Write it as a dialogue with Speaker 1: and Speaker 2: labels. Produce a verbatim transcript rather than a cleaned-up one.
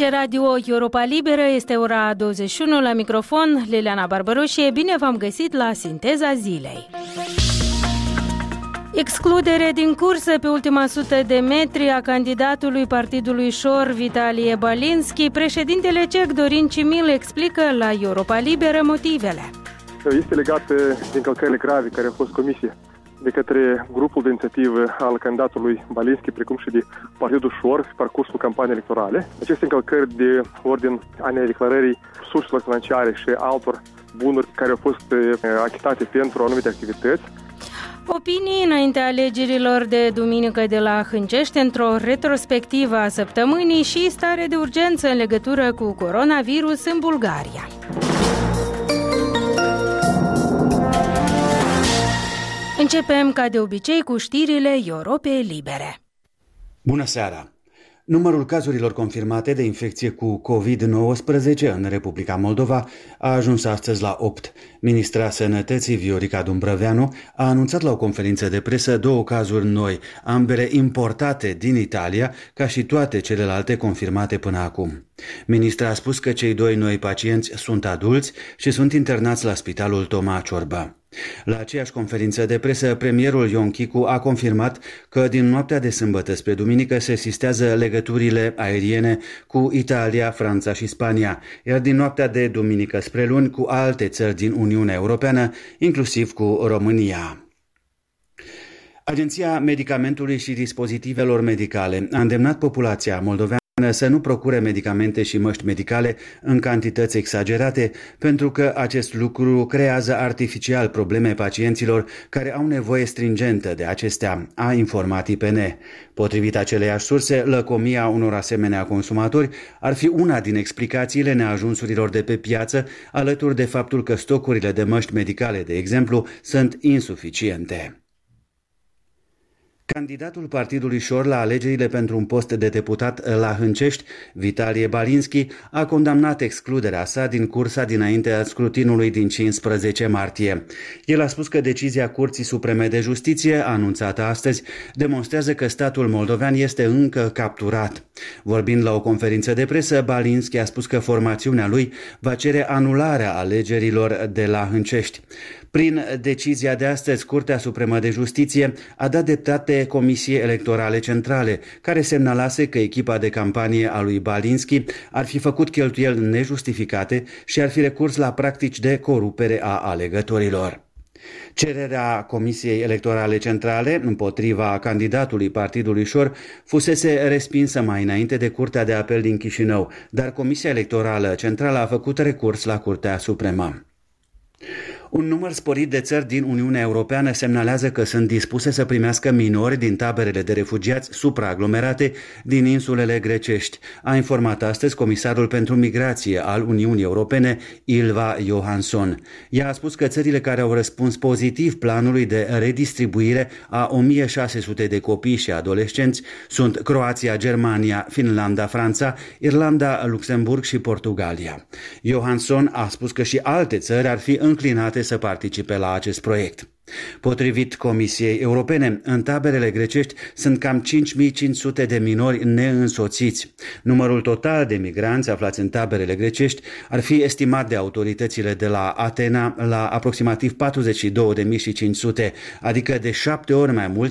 Speaker 1: Aici Radio Europa Liberă, este ora douăzeci și unu, la microfon Liliana Barbaroșie. Bine v-am găsit la Sinteza Zilei. Excludere din cursă pe ultima sută de metri a candidatului Partidului Șor, Vitalie Balinski. Președintele ceh Dorin Cimil explică la Europa Liberă motivele.
Speaker 2: Este legat de încălcările grave care au fost comise de către grupul de inițiativă al candidatului Balinski, precum și de Partidul Șor, pe parcursul campaniei electorale. Aceste încălcări de ordin a nedeclarării surselor financiare și altor bunuri care au fost achitate pentru anumite activități.
Speaker 1: Opinii înaintea alegerilor de duminică de la Hâncești într-o retrospectivă a săptămânii și stare de urgență în legătură cu coronavirus în Bulgaria. Începem, ca de obicei, cu știrile Europei Libere.
Speaker 3: Bună seara! Numărul cazurilor confirmate de infecție cu covid nouăsprezece în Republica Moldova a ajuns astăzi la opt. Ministra Sănătății, Viorica Dumbrăveanu, a anunțat la o conferință de presă două cazuri noi, ambele importate din Italia, ca și toate celelalte confirmate până acum. Ministra a spus că cei doi noi pacienți sunt adulți și sunt internați la Spitalul Toma Ciorbă. La aceeași conferință de presă, premierul Ion Chicu a confirmat că din noaptea de sâmbătă spre duminică se sistează legăturile aeriene cu Italia, Franța și Spania, iar din noaptea de duminică spre luni cu alte țări din Uniunea Europeană, inclusiv cu România. Agenția Medicamentului și Dispozitivelor Medicale a îndemnat populația moldoveană să nu procure medicamente și măști medicale în cantități exagerate, pentru că acest lucru creează artificial probleme pacienților care au nevoie stringentă de acestea, a informat I P N. Potrivit aceleiași surse, lăcomia unor asemenea consumatori ar fi una din explicațiile neajunsurilor de pe piață, alături de faptul că stocurile de măști medicale, de exemplu, sunt insuficiente. Candidatul Partidului Șor la alegerile pentru un post de deputat la Hâncești, Vitalie Balinski, a condamnat excluderea sa din cursa dinaintea scrutinului din cincisprezece martie. El a spus că decizia Curții Supreme de Justiție, anunțată astăzi, demonstrează că statul moldovean este încă capturat. Vorbind la o conferință de presă, Balinski a spus că formațiunea lui va cere anularea alegerilor de la Hâncești. Prin decizia de astăzi, Curtea Supremă de Justiție a dat dreptate Comisiei Electorale Centrale, care semnalase că echipa de campanie a lui Balinski ar fi făcut cheltuieli nejustificate și ar fi recurs la practici de corupere a alegătorilor. Cererea Comisiei Electorale Centrale împotriva candidatului Partidului Șor fusese respinsă mai înainte de Curtea de Apel din Chișinău, dar Comisia Electorală Centrală a făcut recurs la Curtea Supremă. Un număr sporit de țări din Uniunea Europeană semnalează că sunt dispuse să primească minori din taberele de refugiați supraaglomerate din insulele grecești, a informat astăzi comisarul pentru migrație al Uniunii Europene, Ylva Johansson. Ea a spus că țările care au răspuns pozitiv planului de redistribuire a o mie șase sute de copii și adolescenți sunt Croația, Germania, Finlanda, Franța, Irlanda, Luxemburg și Portugalia. Johansson a spus că și alte țări ar fi înclinate să participe la acest proiect. Potrivit Comisiei Europene, în taberele grecești sunt cam cinci mii cinci sute de minori neînsoțiți. Numărul total de migranți aflați în taberele grecești ar fi estimat de autoritățile de la Atena la aproximativ patruzeci și două de mii cinci sute, adică de șapte ori mai mult